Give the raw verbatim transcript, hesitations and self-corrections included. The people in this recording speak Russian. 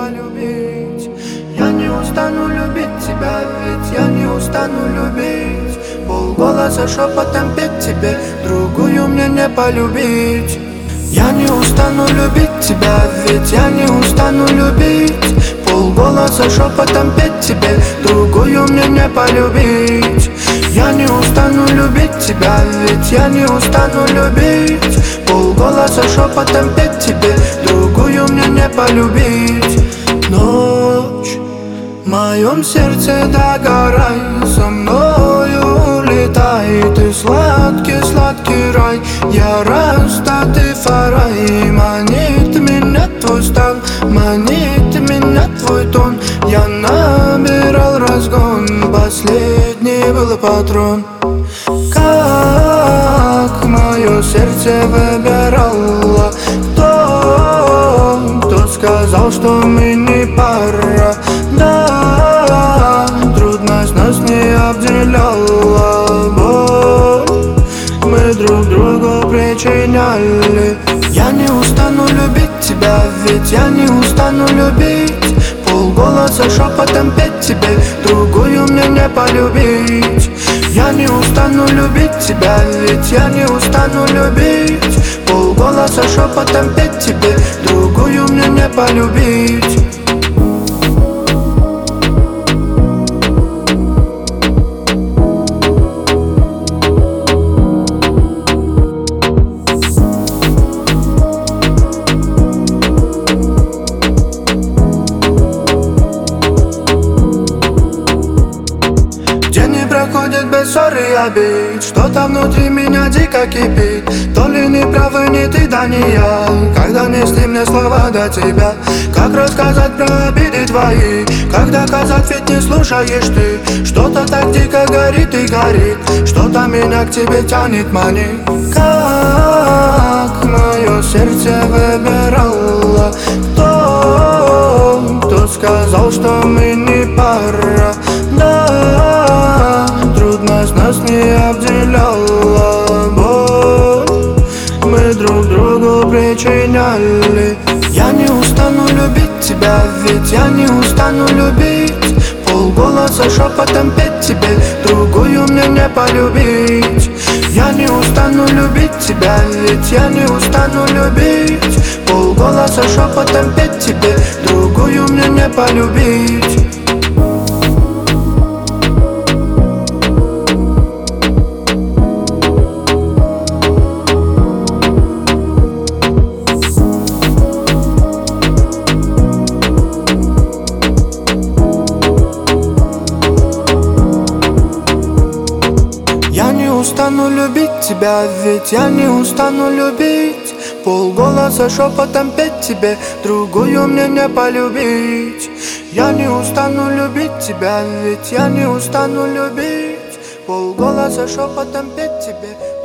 полюбить. Я не устану любить тебя, ведь я не устану любить. Полголоса шепотом петь тебе, другую мне не полюбить. Я не устану любить тебя, ведь я не устану любить. Полголоса шепотом петь тебе, другую мне не полюбить. Я не устану любить тебя, ведь я не устану любить. Полголоса шепотом петь тебе, другую мне не полюбить. Ночь в моем сердце догорай, со мною улетай. Ты сладкий, сладкий рай, я растатый фарай. Манит меня твой стан, манит меня твой тон. Я набирал разгон, последний был патрон. Как мое сердце выбирало, кто, кто сказал, что мы не пара. Да, трудность нас не обделяла, боль мы друг другу причиняли. Я не устану любить тебя, ведь я не устану любить. Полголоса шепотом петь тебе, другую мне не полюбить. Я не устану любить тебя, ведь я не устану любить. Полголоса шепотом петь тебе, другую мне не полюбить. Проходит без ссоры и обид, что-то внутри меня дико кипит. То ли не правы ни ты, да не я, когда несли мне слова до тебя. Как рассказать про обиды твои, как доказать, ведь не слушаешь ты. Что-то так дико горит и горит, что-то меня к тебе тянет, манит. Как мое сердце выбирало, кто, кто сказал, что мы не пара. Да, трудность нас не обделяла, боль мы друг другу причиняли. Я не устану любить тебя, ведь я не устану любить. Полголоса шепотом петь тебе, другую мне не полюбить. Я не устану любить тебя, ведь я не устану любить. Полголоса шепотом петь тебе, другую мне не полюбить. Я не устану любить тебя, ведь я не устану любить. Полголоса шепотом петь тебе, другую мне не полюбить. Я не устану любить тебя, ведь я не устану любить. Полголоса шепотом петь тебе,